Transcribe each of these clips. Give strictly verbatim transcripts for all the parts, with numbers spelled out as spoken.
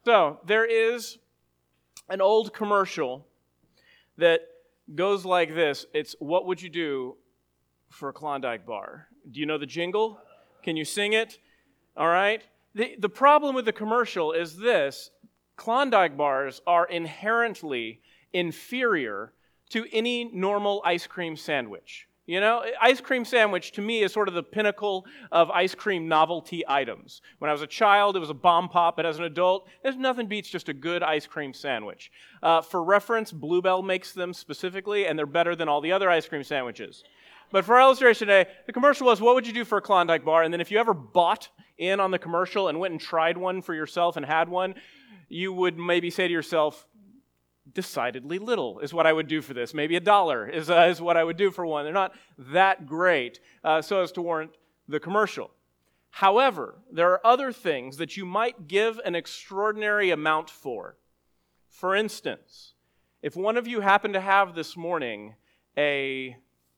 So, there is an old commercial that goes like this. It's, what would you do for a Klondike bar? Do you know the jingle? Can you sing it? All right. The, the problem with the commercial is this. Klondike bars are inherently inferior to any normal ice cream sandwich. You know, ice cream sandwich to me is sort of the pinnacle of ice cream novelty items. When I was a child, it was a bomb pop, but as an adult, there's nothing beats just a good ice cream sandwich. Uh, for reference, Bluebell makes them specifically, and they're better than all the other ice cream sandwiches. But for our illustration today, the commercial was, what would you do for a Klondike bar? And then if you ever bought in on the commercial and went and tried one for yourself and had one, you would maybe say to yourself, decidedly little is what I would do for this. Maybe a dollar is, uh, is what I would do for one. They're not that great uh, so as to warrant the commercial. However, there are other things that you might give an extraordinary amount for. For instance, if one of you happened to have this morning a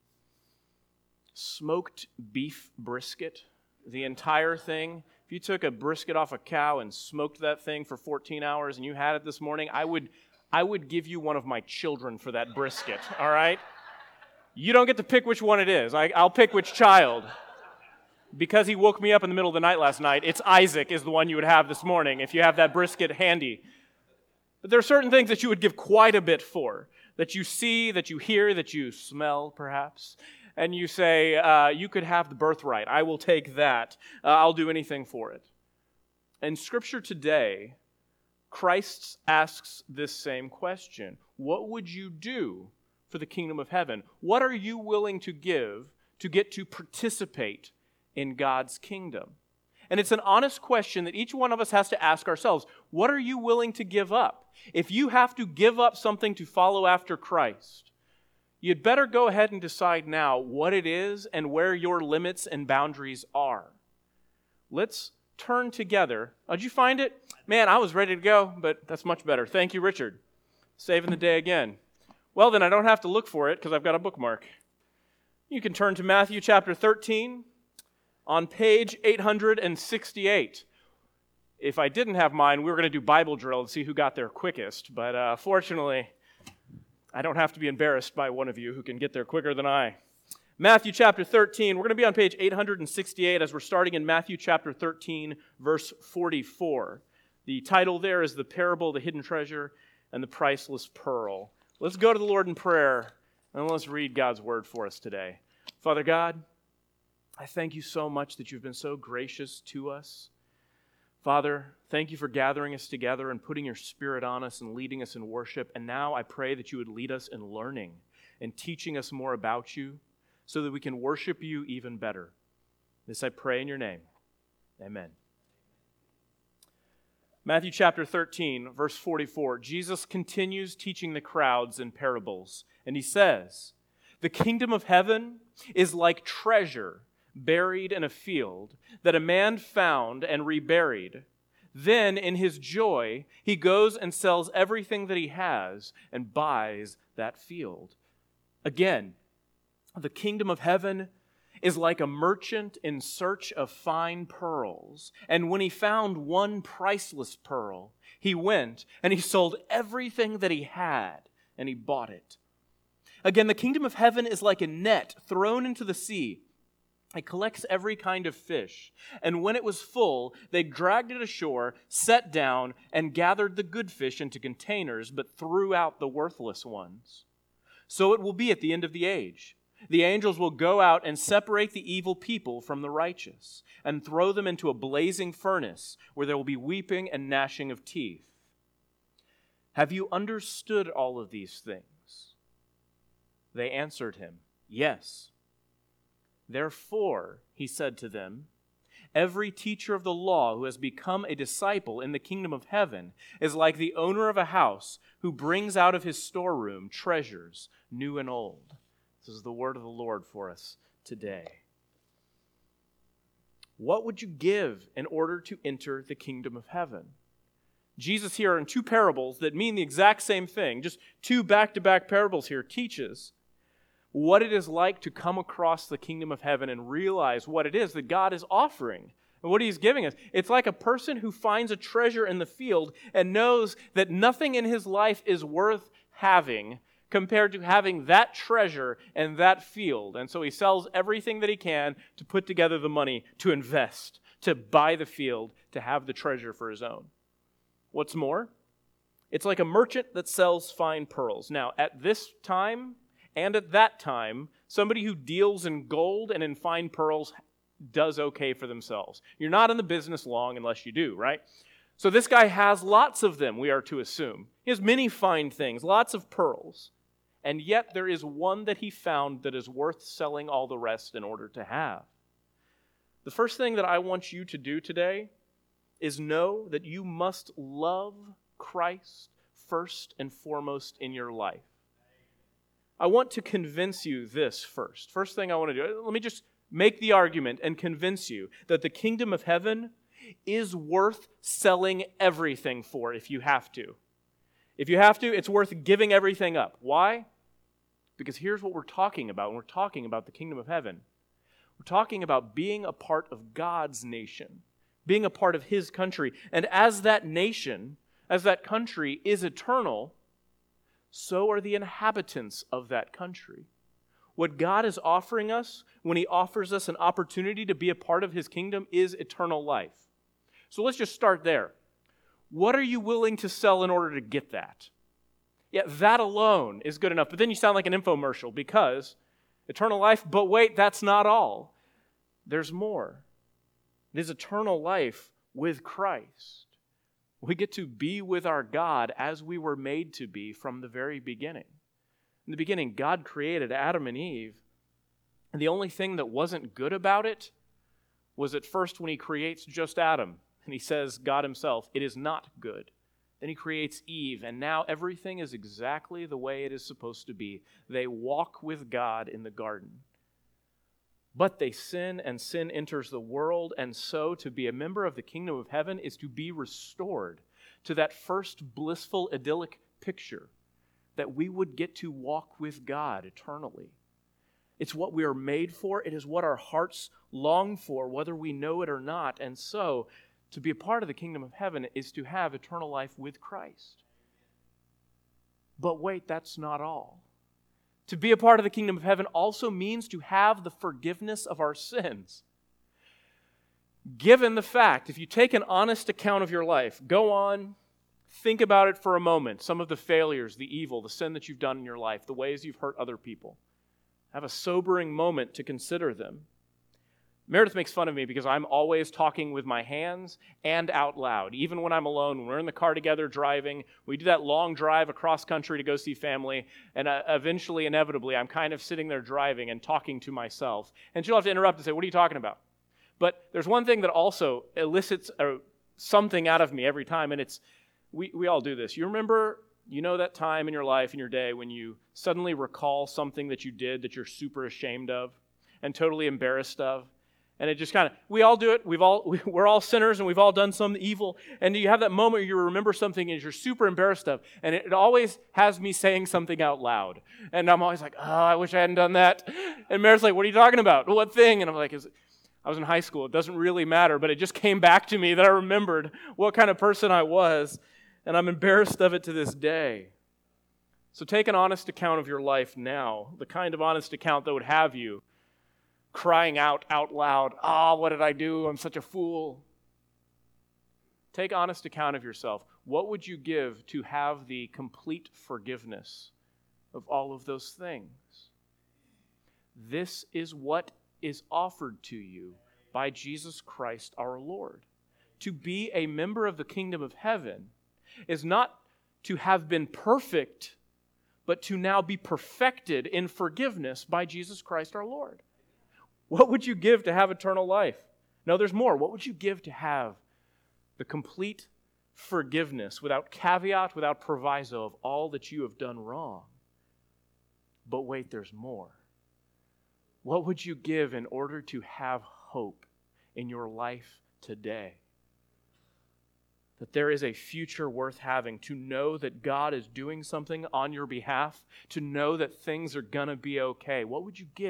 smoked beef brisket, the entire thing, if you took a brisket off a cow and smoked that thing for fourteen hours and you had it this morning, I would I would give you one of my children for that brisket, all right? You don't get to pick which one it is. I, I'll pick which child. Because he woke me up in the middle of the night last night, it's Isaac is the one you would have this morning if you have that brisket handy. But there are certain things that you would give quite a bit for, that you see, that you hear, that you smell, perhaps, and you say, uh, you could have the birthright. I will take that. Uh, I'll do anything for it. In Scripture today, Christ asks this same question. What would you do for the kingdom of heaven? What are you willing to give to get to participate in God's kingdom? And it's an honest question that each one of us has to ask ourselves. What are you willing to give up? If you have to give up something to follow after Christ, you'd better go ahead and decide now what it is and where your limits and boundaries are. Let's turn together. Oh, did you find it? Man, I was ready to go, but that's much better. Thank you, Richard. Saving the day again. Well, then I don't have to look for it because I've got a bookmark. You can turn to Matthew chapter thirteen on page eight hundred sixty-eight. If I didn't have mine, we were going to do Bible drill and see who got there quickest, but uh, fortunately, I don't have to be embarrassed by one of you who can get there quicker than I. Matthew chapter thirteen, we're going to be on page eight hundred sixty-eight as we're starting in Matthew chapter thirteen, verse forty-four. The title there is The Parable of the Hidden Treasure and the Priceless Pearl. Let's go to the Lord in prayer and let's read God's word for us today. Father God, I thank you so much that you've been so gracious to us. Father, thank you for gathering us together and putting your Spirit on us and leading us in worship. And now I pray that you would lead us in learning and teaching us more about you so that we can worship you even better. This I pray in your name. Amen. Matthew chapter thirteen, verse forty-four, Jesus continues teaching the crowds in parables, and he says, "The kingdom of heaven is like treasure buried in a field that a man found and reburied. Then, in his joy, he goes and sells everything that he has and buys that field." Again, the kingdom of heaven is like a merchant in search of fine pearls. And when he found one priceless pearl, he went and he sold everything that he had and he bought it. Again, the kingdom of heaven is like a net thrown into the sea. It collects every kind of fish. And when it was full, they dragged it ashore, set down, and gathered the good fish into containers, but threw out the worthless ones. So it will be at the end of the age. The angels will go out and separate the evil people from the righteous and throw them into a blazing furnace where there will be weeping and gnashing of teeth. Have you understood all of these things? They answered him, "Yes." Therefore, he said to them, "Every teacher of the law who has become a disciple in the kingdom of heaven is like the owner of a house who brings out of his storeroom treasures new and old." This is the word of the Lord for us today. What would you give in order to enter the kingdom of heaven? Jesus here in two parables that mean the exact same thing, just two back-to-back parables here, teaches what it is like to come across the kingdom of heaven and realize what it is that God is offering And what he's giving us, it's like a person who finds a treasure in the field and knows that nothing in his life is worth having compared to having that treasure and that field. And so he sells everything that he can to put together the money to invest, to buy the field, to have the treasure for his own. What's more, it's like a merchant that sells fine pearls. Now, at this time and at that time, somebody who deals in gold and in fine pearls does okay for themselves. You're not in the business long unless you do, right? So this guy has lots of them, we are to assume. He has many fine things, lots of pearls. And yet there is one that he found that is worth selling all the rest in order to have. The first thing that I want you to do today is know that you must love Christ first and foremost in your life. I want to convince you this first. First thing I want to do, let me just make the argument and convince you that the kingdom of heaven is worth selling everything for if you have to. If you have to, it's worth giving everything up. Why? Because here's what we're talking about when we're talking about the kingdom of heaven. We're talking about being a part of God's nation, being a part of His country. And as that nation, as that country is eternal, so are the inhabitants of that country. What God is offering us when He offers us an opportunity to be a part of His kingdom is eternal life. So let's just start there. What are you willing to sell in order to get that? Yeah, that alone is good enough. But then you sound like an infomercial because eternal life, but wait, that's not all. There's more. It is eternal life with Christ. We get to be with our God as we were made to be from the very beginning. In the beginning, God created Adam and Eve, and the only thing that wasn't good about it was at first when He creates just Adam, and He says, God Himself, it is not good. Then He creates Eve, and now everything is exactly the way it is supposed to be. They walk with God in the garden. But they sin, and sin enters the world, and so to be a member of the kingdom of heaven is to be restored to that first blissful, idyllic picture that we would get to walk with God eternally. It's what we are made for. It is what our hearts long for, whether we know it or not. And so, to be a part of the kingdom of heaven is to have eternal life with Christ. But wait, that's not all. To be a part of the kingdom of heaven also means to have the forgiveness of our sins. Given the fact, if you take an honest account of your life, go on, think about it for a moment. Some of the failures, the evil, the sin that you've done in your life, the ways you've hurt other people. Have a sobering moment to consider them. Meredith makes fun of me because I'm always talking with my hands and out loud. Even when I'm alone, when we're in the car together driving, we do that long drive across country to go see family, and uh, eventually, inevitably, I'm kind of sitting there driving and talking to myself. And she'll have to interrupt and say, what are you talking about? But there's one thing that also elicits uh, something out of me every time, and it's, we, we all do this. You remember, you know that time in your life, in your day, when you suddenly recall something that you did that you're super ashamed of and totally embarrassed of? And it just kind of, we all do it. We've all, we're all sinners and we've all done some evil. And you have that moment where you remember something and you're super embarrassed of. And it, it always has me saying something out loud. And I'm always like, oh, I wish I hadn't done that. And Mary's like, what are you talking about? What thing? And I'm like, Is it? I was in high school. It doesn't really matter. But it just came back to me that I remembered what kind of person I was. And I'm embarrassed of it to this day. So take an honest account of your life now. The kind of honest account that would have you crying out out loud, ah, oh, what did I do? I'm such a fool. Take honest account of yourself. What would you give to have the complete forgiveness of all of those things? This is what is offered to you by Jesus Christ our Lord. To be a member of the kingdom of heaven is not to have been perfect, but to now be perfected in forgiveness by Jesus Christ our Lord. What would you give to have eternal life? No, there's more. What would you give to have the complete forgiveness without caveat, without proviso of all that you have done wrong? But wait, there's more. What would you give in order to have hope in your life today? That there is a future worth having, to know that God is doing something on your behalf, to know that things are going to be okay. What would you give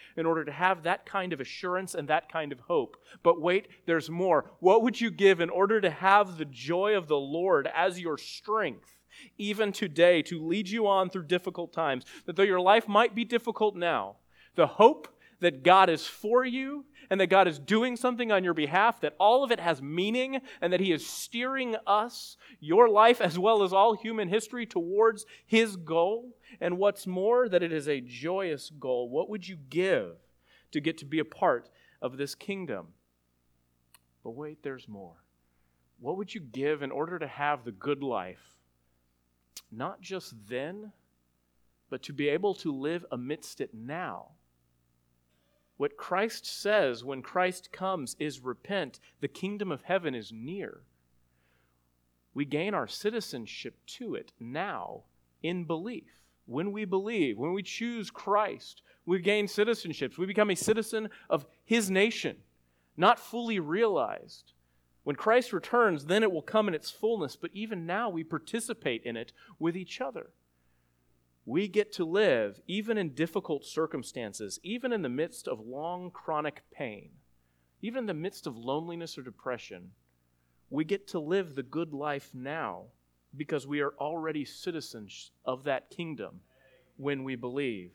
in order to have that kind of assurance and that kind of hope? But wait, there's more. What would you give in order to have the joy of the Lord as your strength, even today, to lead you on through difficult times? That though your life might be difficult now, the hope that God is for you and that God is doing something on your behalf, that all of it has meaning and that He is steering us, your life as well as all human history, towards His goal. And what's more, that it is a joyous goal. What would you give to get to be a part of this kingdom? But wait, there's more. What would you give in order to have the good life? Not just then, but to be able to live amidst it now. What Christ says when Christ comes is repent. The kingdom of heaven is near. We gain our citizenship to it now in belief. When we believe, when we choose Christ, we gain citizenships. We become a citizen of His nation, not fully realized. When Christ returns, then it will come in its fullness, but even now we participate in it with each other. We get to live even in difficult circumstances, even in the midst of long chronic pain, even in the midst of loneliness or depression. We get to live the good life now because we are already citizens of that kingdom when we believe.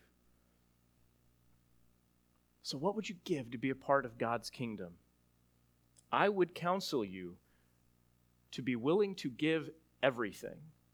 So what would you give to be a part of God's kingdom? I would counsel you to be willing to give everything.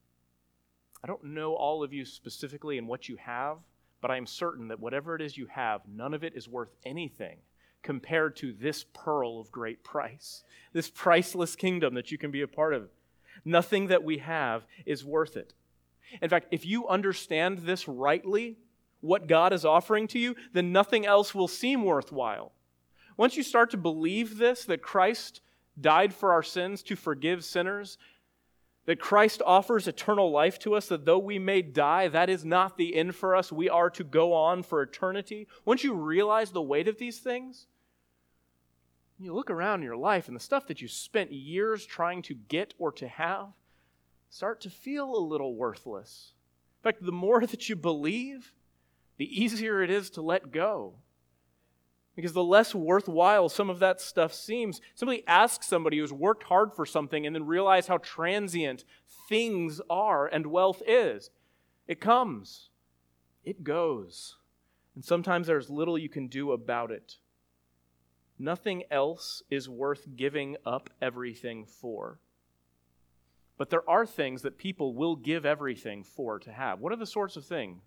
I don't know all of you specifically and what you have, but I am certain that whatever it is you have, none of it is worth anything compared to this pearl of great price, this priceless kingdom that you can be a part of. Nothing that we have is worth it. In fact, if you understand this rightly, what God is offering to you, then nothing else will seem worthwhile. Once you start to believe this, that Christ died for our sins to forgive sinners, that Christ offers eternal life to us, that though we may die, that is not the end for us. We are to go on for eternity. Once you realize the weight of these things, you look around in your life and the stuff that you spent years trying to get or to have start to feel a little worthless. In fact, the more that you believe, the easier it is to let go. Because the less worthwhile some of that stuff seems. Simply ask somebody who's worked hard for something and then realize how transient things are and wealth is. It comes. It goes. And sometimes there's little you can do about it. Nothing else is worth giving up everything for. But there are things that people will give everything for to have. What are the sorts of things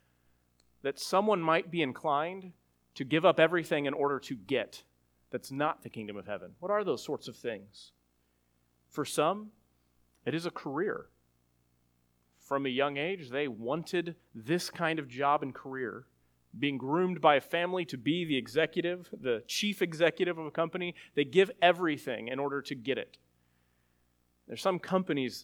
that someone might be inclined to give up everything in order to get that's not the kingdom of heaven? What are those sorts of things? For some, it is a career. From a young age, they wanted this kind of job and career. Being groomed by a family to be the executive, the chief executive of a company, they give everything in order to get it. There's some companies,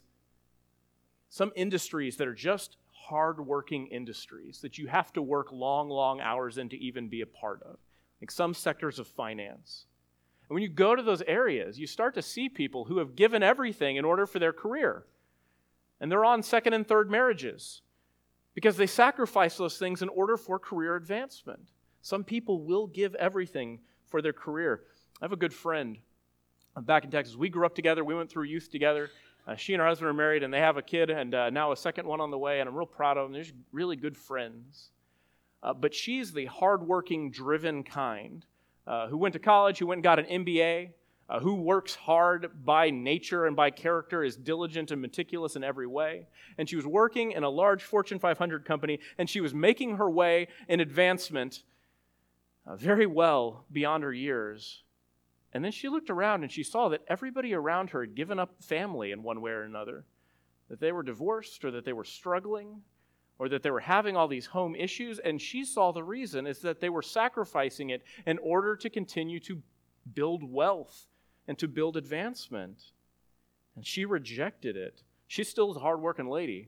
some industries that are just hard-working industries that you have to work long, long hours in to even be a part of, like some sectors of finance. And when you go to those areas, you start to see people who have given everything in order for their career. And they're on second and third marriages because they sacrifice those things in order for career advancement. Some people will give everything for their career. I have a good friend back in Texas. We grew up together. We went through youth together. Uh, she and her husband are married, and they have a kid, and uh, now a second one on the way, and I'm real proud of them. They're really good friends. Uh, but she's the hardworking, driven kind uh, who went to college, who went and got an M B A, uh, who works hard by nature and by character, is diligent and meticulous in every way. And she was working in a large Fortune five hundred company, and she was making her way in advancement uh, very well beyond her years. And then she looked around and she saw that everybody around her had given up family in one way or another, that they were divorced or that they were struggling or that they were having all these home issues. And she saw the reason is that they were sacrificing it in order to continue to build wealth and to build advancement. And she rejected it. She still is a hardworking lady,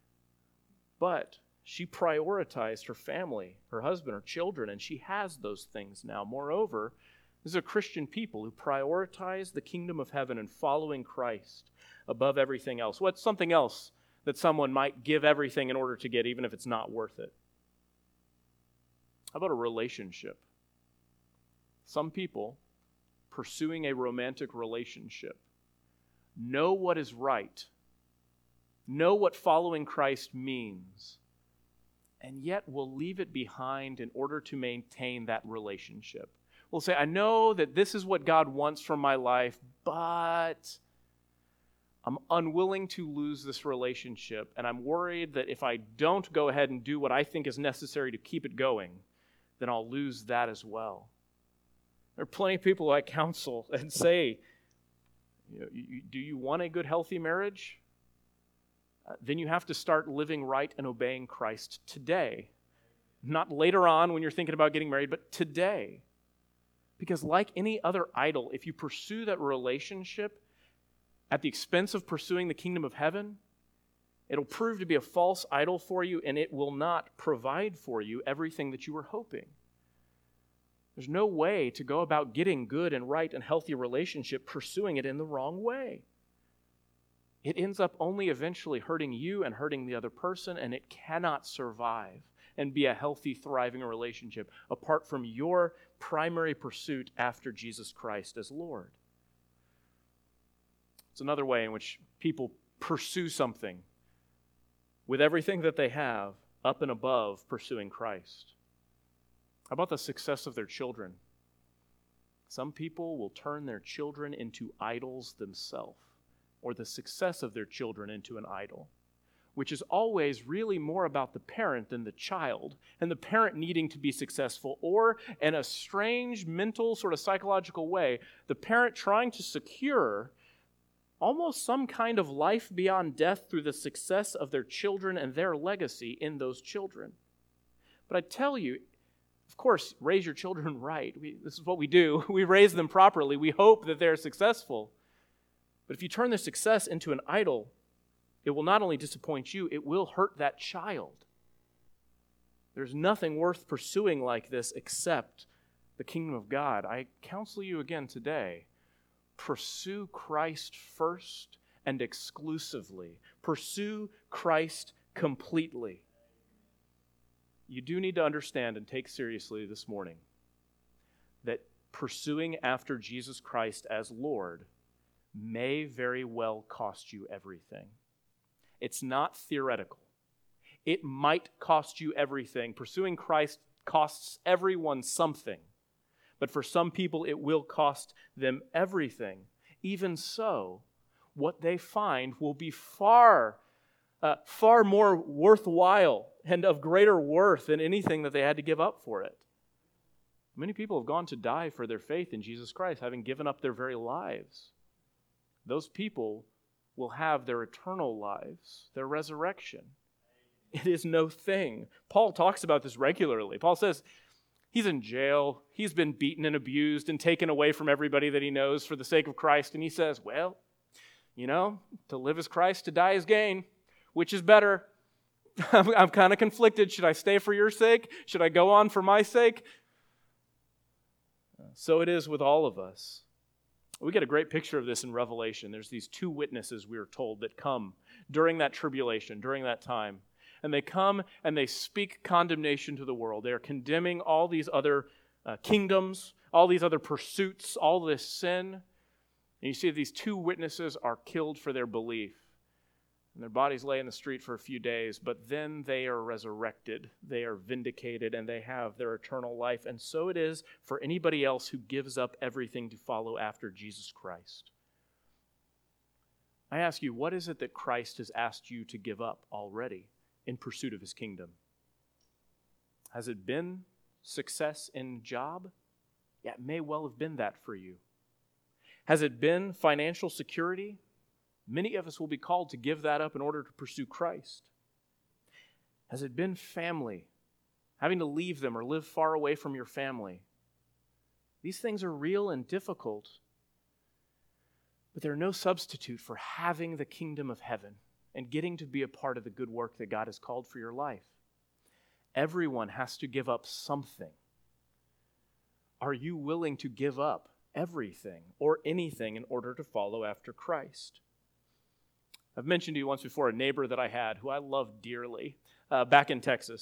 but she prioritized her family, her husband, her children, and she has those things now. Moreover, these are Christian people who prioritize the kingdom of heaven and following Christ above everything else. What's something else that someone might give everything in order to get, even if it's not worth it? How about a relationship? Some people pursuing a romantic relationship know what is right, know what following Christ means, and yet will leave it behind in order to maintain that relationship. We'll say, I know that this is what God wants from my life, but I'm unwilling to lose this relationship, and I'm worried that if I don't go ahead and do what I think is necessary to keep it going, then I'll lose that as well. There are plenty of people I counsel and say, you know, you, do you want a good, healthy marriage? Uh, then you have to start living right and obeying Christ today. Not later on when you're thinking about getting married, but today. Because like any other idol, if you pursue that relationship at the expense of pursuing the kingdom of heaven, it'll prove to be a false idol for you, and it will not provide for you everything that you were hoping. There's no way to go about getting good and right and healthy relationship pursuing it in the wrong way. It ends up only eventually hurting you and hurting the other person, and it cannot survive and be a healthy, thriving relationship apart from your primary pursuit after Jesus Christ as Lord. It's another way in which people pursue something with everything that they have up and above pursuing Christ. How about the success of their children? Some people will turn their children into idols themselves, or the success of their children into an idol, which is always really more about the parent than the child, and the parent needing to be successful, or in a strange mental sort of psychological way, the parent trying to secure almost some kind of life beyond death through the success of their children and their legacy in those children. But I tell you, of course, raise your children right. We, this is what we do. We raise them properly. We hope that they're successful. But if you turn their success into an idol, it will not only disappoint you, it will hurt that child. There's nothing worth pursuing like this except the kingdom of God. I counsel you again today, pursue Christ first and exclusively. Pursue Christ completely. You do need to understand and take seriously this morning that pursuing after Jesus Christ as Lord may very well cost you everything. It's not theoretical. It might cost you everything. Pursuing Christ costs everyone something. But for some people, it will cost them everything. Even so, what they find will be far, uh, far more worthwhile and of greater worth than anything that they had to give up for it. Many people have gone to die for their faith in Jesus Christ, having given up their very lives. Those people will have their eternal lives, their resurrection. It is no thing. Paul talks about this regularly. Paul says he's in jail. He's been beaten and abused and taken away from everybody that he knows for the sake of Christ. And he says, well, you know, to live is Christ, to die is gain. Which is better? I'm, I'm kind of conflicted. Should I stay for your sake? Should I go on for my sake? So it is with all of us. We get a great picture of this in Revelation. There's these two witnesses, we are told, that come during that tribulation, during that time. And they come and they speak condemnation to the world. They are condemning all these other uh, kingdoms, all these other pursuits, all this sin. And you see these two witnesses are killed for their belief. And their bodies lay in the street for a few days, but then they are resurrected. They are vindicated, and they have their eternal life. And so it is for anybody else who gives up everything to follow after Jesus Christ. I ask you, what is it that Christ has asked you to give up already in pursuit of his kingdom? Has it been success in job? Yeah, it may well have been that for you. Has it been financial security? Many of us will be called to give that up in order to pursue Christ. Has it been family? Having to leave them or live far away from your family? These things are real and difficult, but they're no substitute for having the kingdom of heaven and getting to be a part of the good work that God has called for your life. Everyone has to give up something. Are you willing to give up everything or anything in order to follow after Christ? I've mentioned to you once before a neighbor that I had who I loved dearly uh, back in Texas.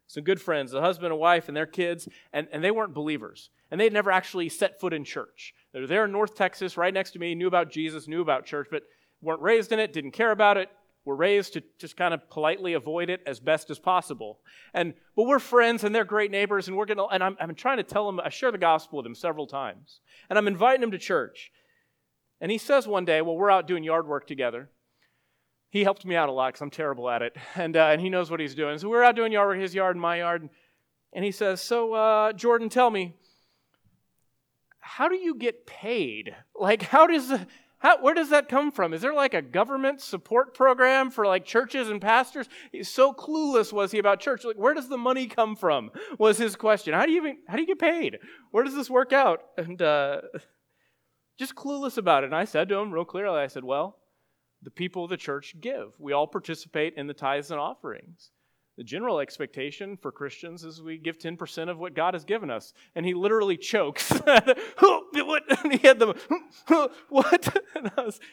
some good friends, a husband and wife and their kids, and, and they weren't believers. And they'd never actually set foot in church. They were there in North Texas, right next to me, knew about Jesus, knew about church, but weren't raised in it, didn't care about it, were raised to just kind of politely avoid it as best as possible. And but we're friends, and they're great neighbors, and we're gonna. And I'm, I'm trying to tell them. I share the gospel with them several times, and I'm inviting them to church. And he says one day, well, we're out doing yard work together. He helped me out a lot because I'm terrible at it, and uh, and he knows what he's doing. So we're out doing yard work, his yard and my yard, and he says, so uh, Jordan, tell me, how do you get paid? Like, how does How, where does that come from? Is there like a government support program for like churches and pastors? He's so clueless was he about church. Like, where does the money come from? Was his question. How do you even, how do you get paid? Where does this work out? And uh, just clueless about it. And I said to him real clearly, I said, well, the people of the church give. We all participate in the tithes and offerings. The general expectation for Christians is we give ten percent of what God has given us. And he literally chokes. And he had the, what? And I was,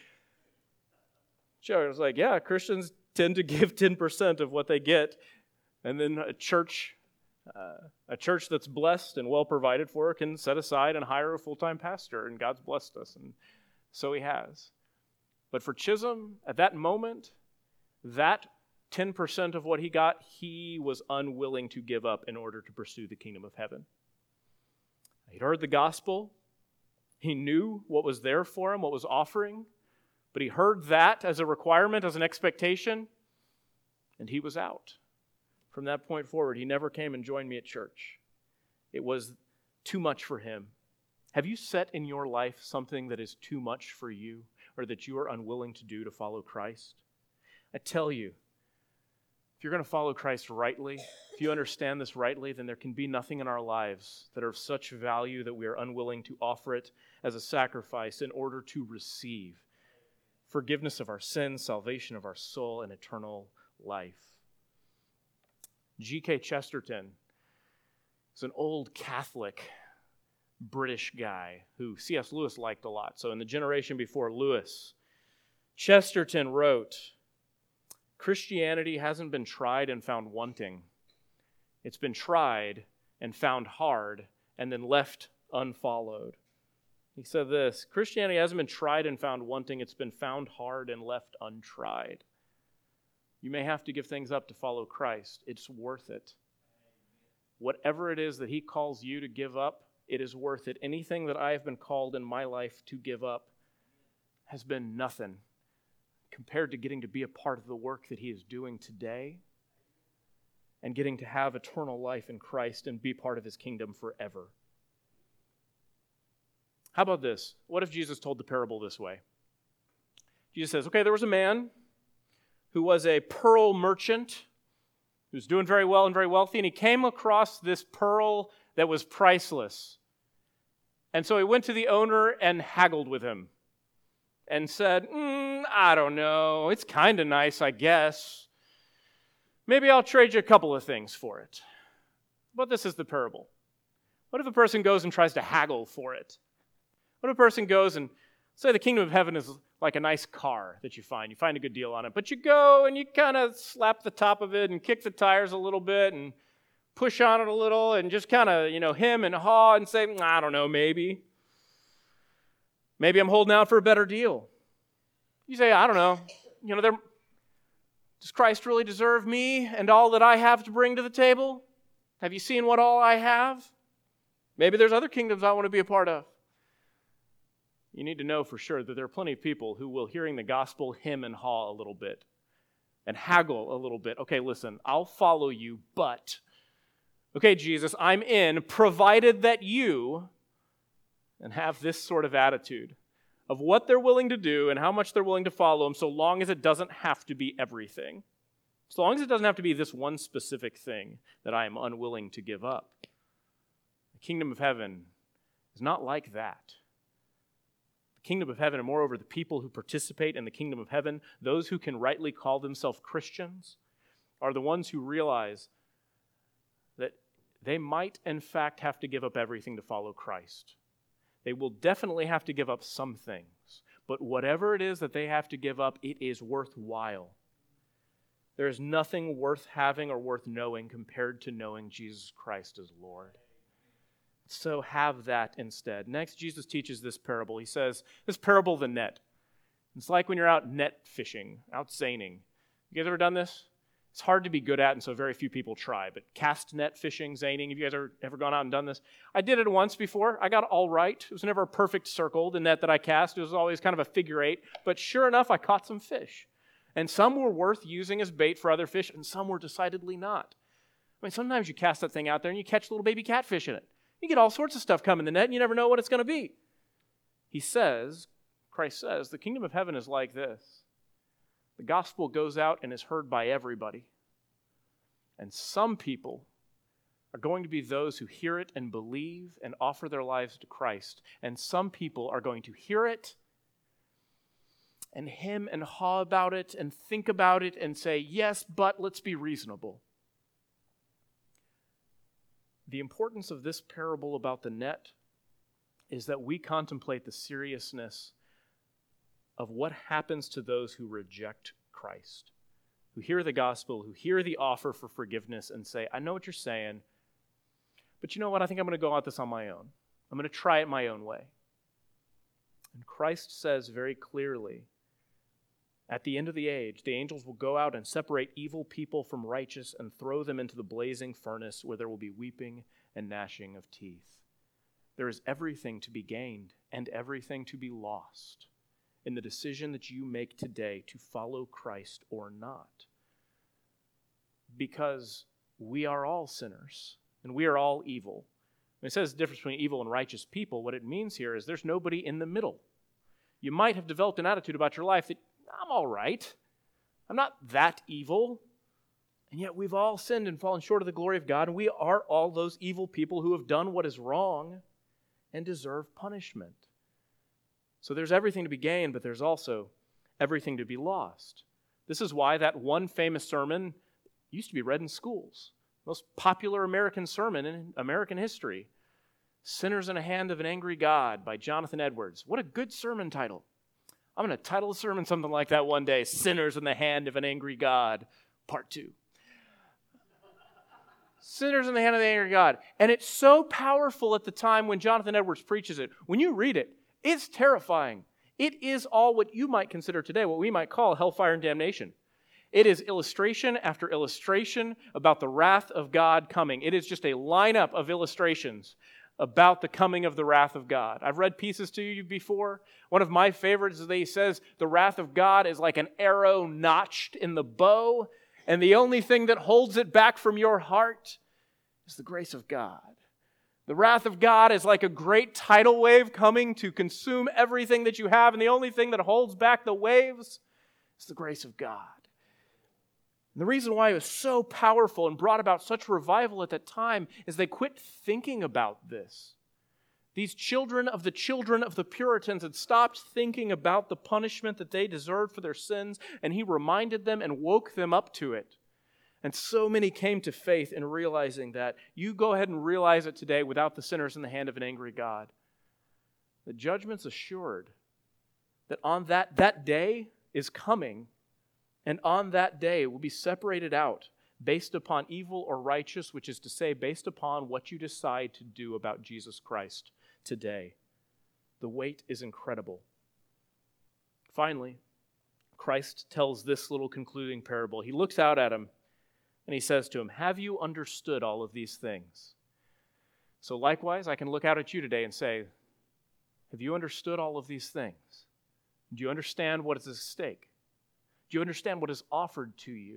I was like, yeah, Christians tend to give ten percent of what they get. And then a church, uh, a church that's blessed and well provided for can set aside and hire a full-time pastor. And God's blessed us. And so he has. But for Chisholm, at that moment, that ten percent of what he got, he was unwilling to give up in order to pursue the kingdom of heaven. He'd heard the gospel. He knew what was there for him, what was offering. But he heard that as a requirement, as an expectation, and he was out. From that point forward, he never came and joined me at church. It was too much for him. Have you set in your life something that is too much for you or that you are unwilling to do to follow Christ? I tell you, if you're going to follow Christ rightly, if you understand this rightly, then there can be nothing in our lives that are of such value that we are unwilling to offer it as a sacrifice in order to receive forgiveness of our sins, salvation of our soul, and eternal life. G K Chesterton is an old Catholic British guy who C S Lewis liked a lot. So in the generation before Lewis, Chesterton wrote, Christianity hasn't been tried and found wanting. It's been tried and found hard and then left unfollowed. He said this, Christianity hasn't been tried and found wanting. It's been found hard and left untried. You may have to give things up to follow Christ. It's worth it. Whatever it is that he calls you to give up, it is worth it. Anything that I have been called in my life to give up has been nothing compared to getting to be a part of the work that he is doing today and getting to have eternal life in Christ and be part of his kingdom forever. How about this? What if Jesus told the parable this way? Jesus says, okay, there was a man who was a pearl merchant who was doing very well and very wealthy, and he came across this pearl that was priceless. And so he went to the owner and haggled with him and said, mm, I don't know, it's kind of nice, I guess. Maybe I'll trade you a couple of things for it. But this is the parable. What if a person goes and tries to haggle for it? What if a person goes and, say the kingdom of heaven is like a nice car that you find. You find a good deal on it. But you go and you kind of slap the top of it and kick the tires a little bit and push on it a little and just kind of, you know, hem and haw and say, I don't know, maybe. Maybe I'm holding out for a better deal. You say, I don't know. You know, there, does Christ really deserve me and all that I have to bring to the table? Have you seen what all I have? Maybe there's other kingdoms I want to be a part of. You need to know for sure that there are plenty of people who will, hearing the gospel, hem and haw a little bit and haggle a little bit. Okay, listen, I'll follow you, but, okay, Jesus, I'm in, provided that you, and have this sort of attitude of what they're willing to do and how much they're willing to follow him, so long as it doesn't have to be everything. So long as it doesn't have to be this one specific thing that I am unwilling to give up. The kingdom of heaven is not like that. Kingdom of heaven, and moreover, the people who participate in the kingdom of heaven, those who can rightly call themselves Christians, are the ones who realize that they might, in fact, have to give up everything to follow Christ. They will definitely have to give up some things, but whatever it is that they have to give up, it is worthwhile. There is nothing worth having or worth knowing compared to knowing Jesus Christ as Lord. So have that instead. Next, Jesus teaches this parable. He says, this parable of the net. It's like when you're out net fishing, out seining. You guys ever done this? It's hard to be good at, and so very few people try. But cast net fishing, zeining, have you guys ever, ever gone out and done this? I did it once before. I got all right. It was never a perfect circle, the net that I cast. It was always kind of a figure eight. But sure enough, I caught some fish. And some were worth using as bait for other fish, and some were decidedly not. I mean, sometimes you cast that thing out there and you catch little baby catfish in it. You get all sorts of stuff come in the net, and you never know what it's going to be. He says, Christ says, the kingdom of heaven is like this. The gospel goes out and is heard by everybody. And some people are going to be those who hear it and believe and offer their lives to Christ. And some people are going to hear it and hem and haw about it and think about it and say, yes, but let's be reasonable. The importance of this parable about the net is that we contemplate the seriousness of what happens to those who reject Christ, who hear the gospel, who hear the offer for forgiveness and say, I know what you're saying, but you know what? I think I'm going to go at this on my own. I'm going to try it my own way. And Christ says very clearly, at the end of the age, the angels will go out and separate evil people from righteous and throw them into the blazing furnace where there will be weeping and gnashing of teeth. There is everything to be gained and everything to be lost in the decision that you make today to follow Christ or not. Because we are all sinners and we are all evil. When it says the difference between evil and righteous people, what it means here is there's nobody in the middle. You might have developed an attitude about your life that I'm all right. I'm not that evil. And yet we've all sinned and fallen short of the glory of God, and we are all those evil people who have done what is wrong and deserve punishment. So there's everything to be gained, but there's also everything to be lost. This is why that one famous sermon used to be read in schools. Most popular American sermon in American history. Sinners in the Hand of an Angry God by Jonathan Edwards. What a good sermon title. I'm going to title a sermon something like that one day. Sinners in the Hand of an Angry God, Part two. Sinners in the Hand of the Angry God. And it's so powerful at the time when Jonathan Edwards preaches it. When you read it, it's terrifying. It is all what you might consider today, what we might call hellfire and damnation. It is illustration after illustration about the wrath of God coming. It is just a lineup of illustrations about the coming of the wrath of God. I've read pieces to you before. One of my favorites is that he says the wrath of God is like an arrow notched in the bow, and the only thing that holds it back from your heart is the grace of God. The wrath of God is like a great tidal wave coming to consume everything that you have, and the only thing that holds back the waves is the grace of God. And the reason why it was so powerful and brought about such revival at that time is they quit thinking about this. These children of the children of the Puritans had stopped thinking about the punishment that they deserved for their sins, and he reminded them and woke them up to it. And so many came to faith in realizing that. You go ahead and realize it today without the sinners in the hand of an angry God. The judgment's assured that on that, that day is coming, and on that day will be separated out based upon evil or righteous, which is to say, based upon what you decide to do about Jesus Christ today. The weight is incredible. Finally, Christ tells this little concluding parable. He looks out at him and he says to him, have you understood all of these things? So likewise, I can look out at you today and say, have you understood all of these things? Do you understand what is at stake? Do you understand what is offered to you?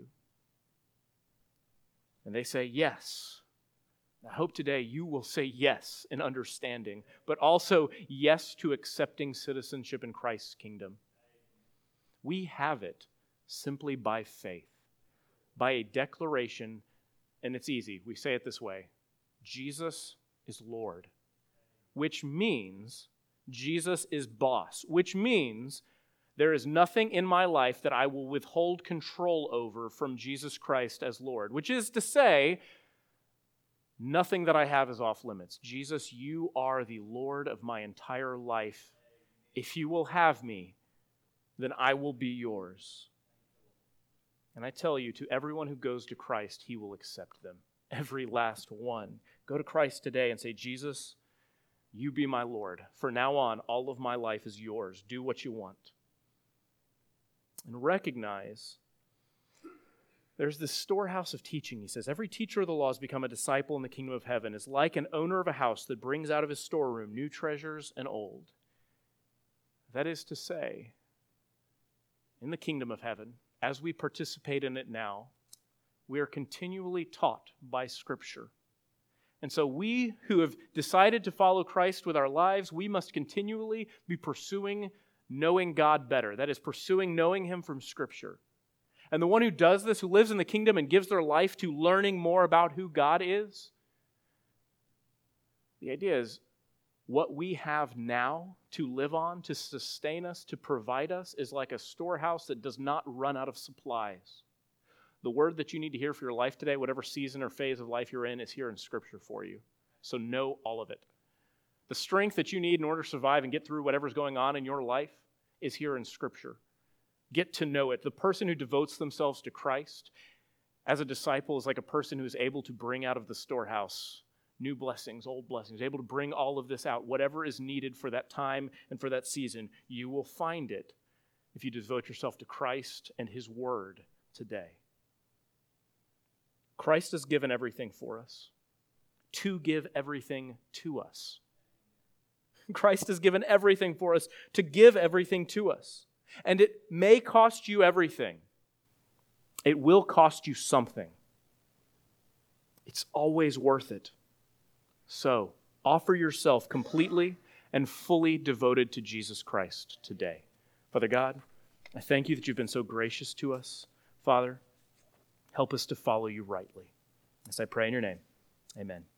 And they say, yes. I hope today you will say yes in understanding, but also yes to accepting citizenship in Christ's kingdom. We have it simply by faith, by a declaration, and it's easy. We say it this way: Jesus is Lord, which means Jesus is boss, which means there is nothing in my life that I will withhold control over from Jesus Christ as Lord, which is to say, nothing that I have is off limits. Jesus, you are the Lord of my entire life. If you will have me, then I will be yours. And I tell you, to everyone who goes to Christ, he will accept them. Every last one. Go to Christ today and say, Jesus, you be my Lord. For now on, all of my life is yours. Do what you want. And recognize there's this storehouse of teaching. He says, every teacher of the law has become a disciple in the kingdom of heaven, is like an owner of a house that brings out of his storeroom new treasures and old. That is to say, in the kingdom of heaven, as we participate in it now, we are continually taught by Scripture. And so we who have decided to follow Christ with our lives, we must continually be pursuing knowing God better. That is, pursuing knowing Him from Scripture. And the one who does this, who lives in the kingdom and gives their life to learning more about who God is, the idea is what we have now to live on, to sustain us, to provide us, is like a storehouse that does not run out of supplies. The word that you need to hear for your life today, whatever season or phase of life you're in, is here in Scripture for you. So know all of it. The strength that you need in order to survive and get through whatever's going on in your life is here in Scripture. Get to know it. The person who devotes themselves to Christ as a disciple is like a person who is able to bring out of the storehouse new blessings, old blessings, able to bring all of this out. Whatever is needed for that time and for that season, you will find it if you devote yourself to Christ and His Word today. Christ has given everything for us, to give everything to us. Christ has given everything for us, to give everything to us. And it may cost you everything. It will cost you something. It's always worth it. So, offer yourself completely and fully devoted to Jesus Christ today. Father God, I thank you that you've been so gracious to us. Father, help us to follow you rightly. As I pray in your name, amen.